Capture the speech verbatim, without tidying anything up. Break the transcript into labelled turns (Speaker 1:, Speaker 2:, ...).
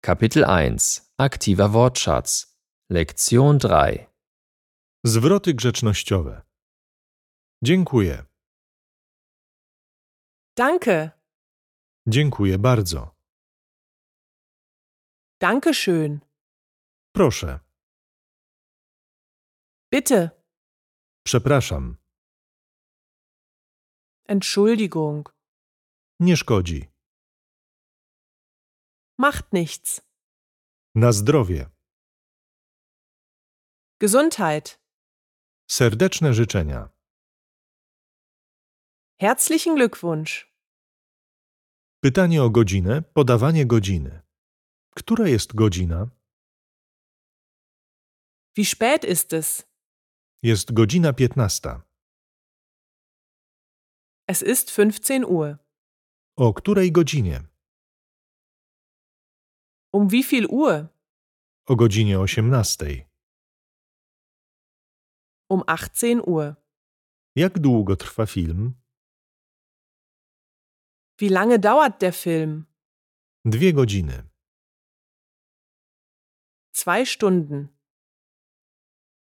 Speaker 1: Kapitel eins. Aktiver Wortschatz. Lektion drei.
Speaker 2: Zwroty grzecznościowe. Dziękuję.
Speaker 3: Danke,
Speaker 2: Dziękuję bardzo.
Speaker 3: danke schön,
Speaker 2: Proszę.
Speaker 3: bitte,
Speaker 2: Przepraszam.
Speaker 3: Entschuldigung,
Speaker 2: Nie szkodzi.
Speaker 3: macht nichts,
Speaker 2: Na zdrowie.
Speaker 3: Gesundheit,
Speaker 2: Serdeczne życzenia.
Speaker 3: herzlichen Glückwunsch,
Speaker 2: Pytanie o godzinę, podawanie godziny. Która jest godzina?
Speaker 3: wie spät ist es?
Speaker 2: Jest godzina piętnasta.
Speaker 3: Es ist fünfzehn Uhr.
Speaker 2: O której godzinie?
Speaker 3: Um wie viel Uhr?
Speaker 2: O godzinie osiemnastej.
Speaker 3: Um achtzehn Uhr.
Speaker 2: Jak długo trwa film?
Speaker 3: Wie lange dauert der Film?
Speaker 2: Dwie godziny.
Speaker 3: Zwei Stunden.